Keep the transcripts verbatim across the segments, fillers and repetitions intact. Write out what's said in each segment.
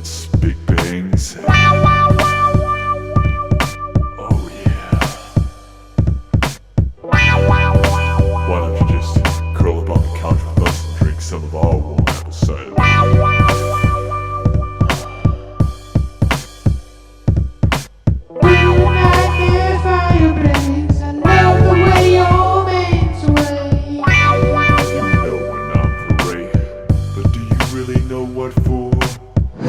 Let's big bangs. Oh yeah. Why don't you just curl up on the couch with us and drink some of our warm apple cider? What for? You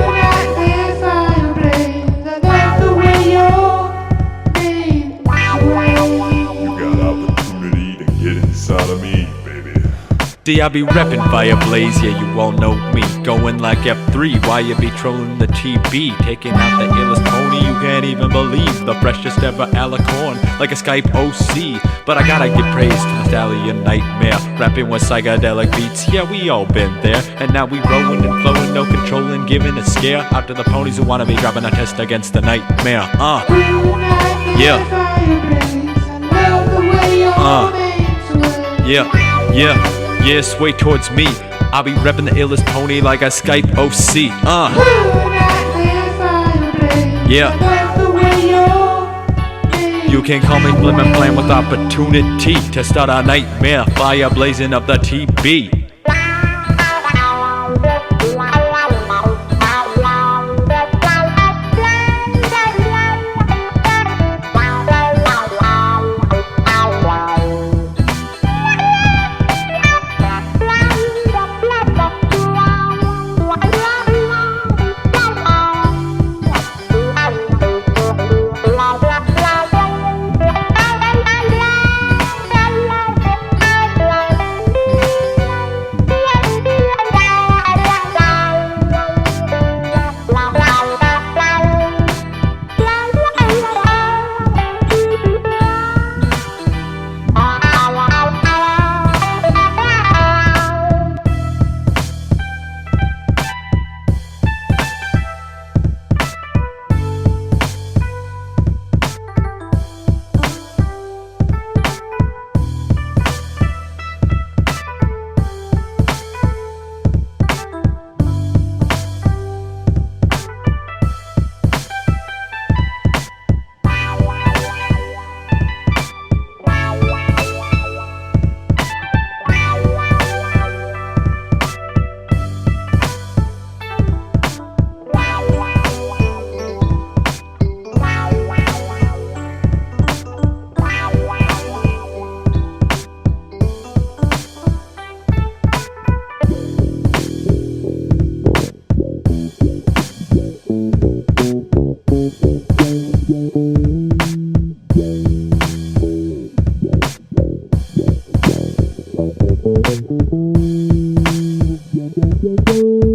got opportunity to get inside of me, baby. See, I be reppin' Fire Blaze, yeah, you all know me. Going like F three, why you be trolling the T V? Taking out the illest pony, you can't even believe. The freshest ever alicorn, like a Skype O C. But I gotta give praise to the Stallion Nightmare. Rapping with psychedelic beats, yeah, we all been there. And now we rollin' and flowin', no controllin', giving a scare out to the ponies who wanna be dropping a test against the nightmare. Uh, yeah. Uh, yeah, yeah. Yeah, sway towards me. I'll be reppin' the illest pony like a Skype O C. Uh. Yeah. You can call me Blimmin' Plan with opportunity to start a nightmare, fire blazing up the T V. Thank you.